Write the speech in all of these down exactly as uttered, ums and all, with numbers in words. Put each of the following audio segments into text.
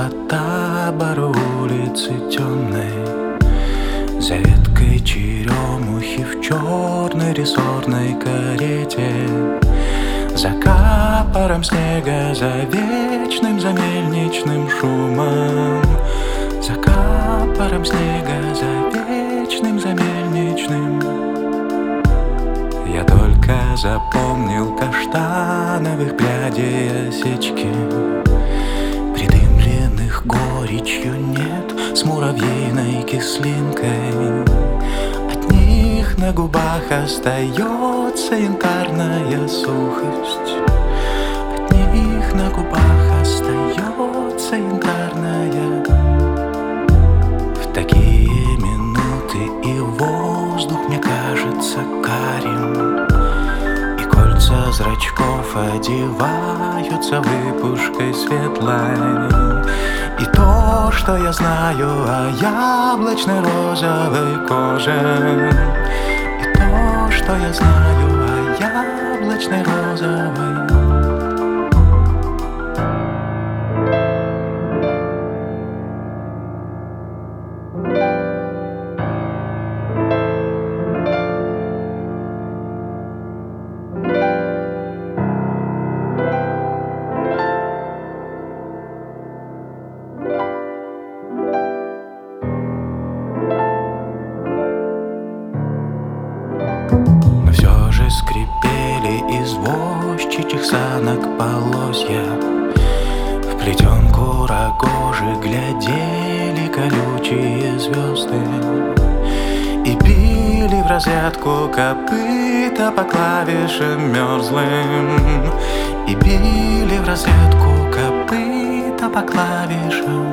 табора улицы темной, за веткой черемухи в черной рессорной карете, за капором снега, за вечным, за мельничным шумом, за капором снега, за вечным, за мельничным. Я только запомнил каштановых прядей осечки, придымленных горечью нет, с муравьиной кислинкой. От них на губах остается янтарная сухость, от них на губах остается янтарная. В такие минуты и воздух мне кажется карим, и кольца зрачков одеваются выпушкой светлой. И то, что я знаю о яблочной розовой коже, и то, что я знаю о яблочной розовой. Но все же скрипели извозчичьих санок полозья, в плетенку рогожи глядели колючие звезды, и били в разрядку копыта по клавишам мерзлым, и били в разрядку копыта по клавишам.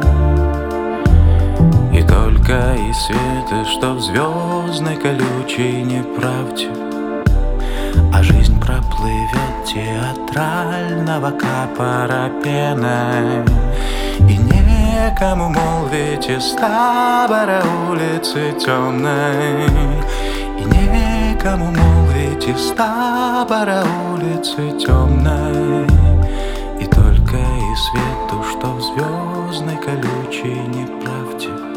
И только из света, что в звездной колючей неправде, а жизнь проплывет театрального капора пеной, и некому молвить из табора улицы темной, и некому молвить из табора улицы темной. И только из свету, что в звездной колючей неправде,